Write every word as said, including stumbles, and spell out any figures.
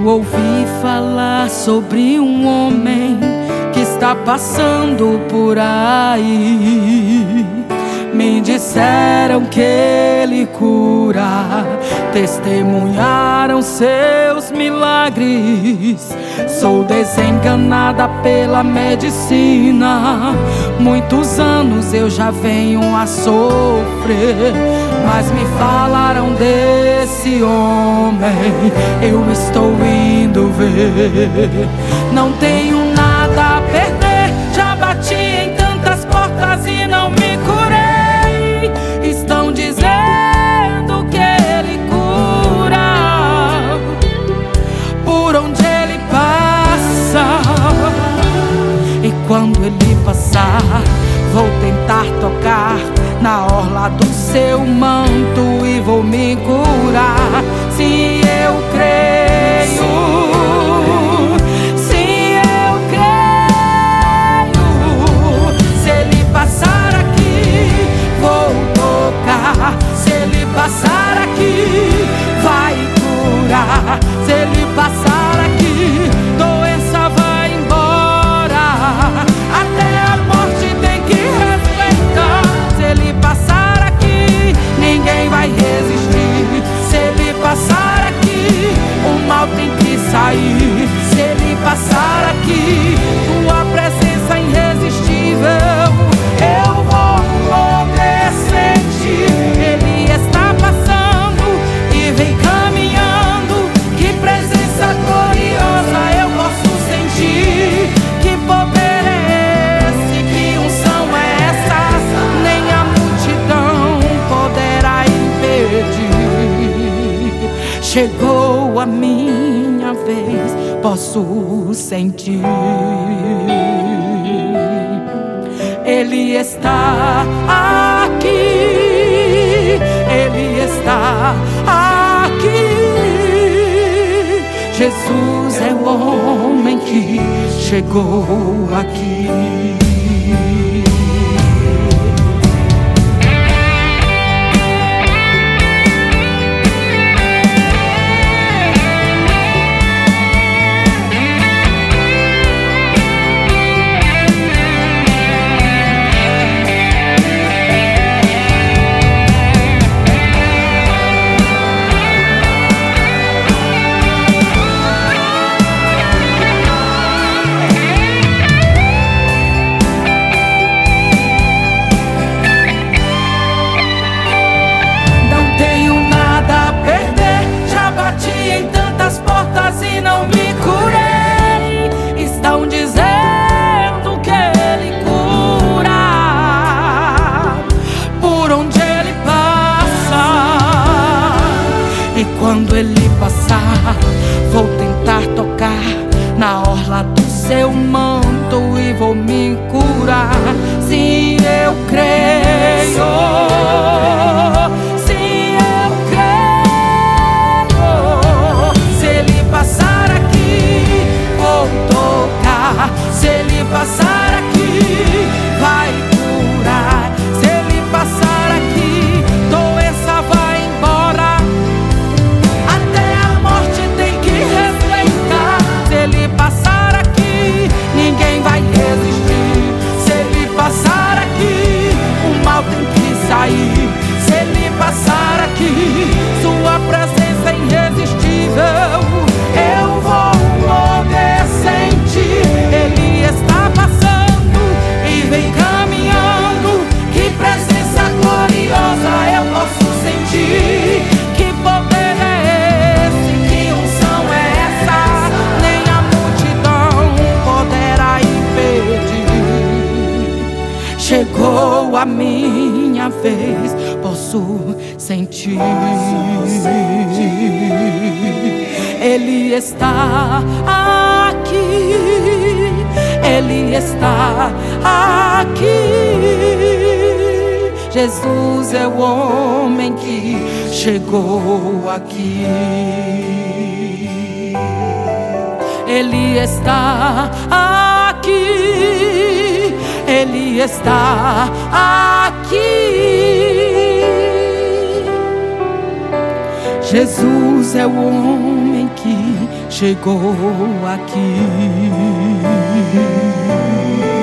Eu ouvi falar sobre um homem que está passando por aí. Me disseram que ele cura, testemunharam seus milagres. Sou desenganada pela medicina, muitos anos eu já venho a sofrer, mas me falaram desse homem, eu estou indo ver. Não tenho nada a perder, já bati em tantas portas e não me curei. Estão dizendo que ele cura por onde ele passa, e quando ele passar, vou tentar tocar na orla do seu manto e vou me curar. Se eu creio, se eu creio, se ele passar aqui, vou tocar. Se ele passar aqui, vai curar. Se ele passar aqui, doença vai embora. Até a morte tem que respeitar. Se ele passar aqui, ninguém vai resistir. Se ele passar aqui, o mal tem que sair. Se ele passar aqui, tua presença irresistível, eu vou poder sentir. Ele está passando e vem caminhando. Que presença gloriosa eu posso sentir. Que poder é esse, que unção é essa, nem a multidão poderá impedir. Chegou a minha vez, posso sentir. Ele está aqui, ele está aqui. Jesus é o homem que chegou aqui. E não me curei. Estão dizendo que ele cura por onde ele passa, e quando ele passar, vou tentar tocar na orla do seu manto e vou me curar. Se eu creio, se ele passar aqui, vai curar. Se ele passar aqui, doença vai embora. Até a morte tem que respeitar. Se ele passar aqui, ninguém vai resistir. Se ele passar aqui, o mal tem que sair. Se ele passar aqui, sua presença é irresistível, eu vou poder sentir. Ele está passando e vem caminhando. Que presença gloriosa eu posso sentir. Que poder é esse, que unção é essa, nem a multidão poderá impedir. Chegou a minha vez, posso sentir. Ele está aqui, ele está aqui. Jesus é o homem que chegou aqui. Ele está aqui, ele está aqui. Jesus é o homem que chegou aqui.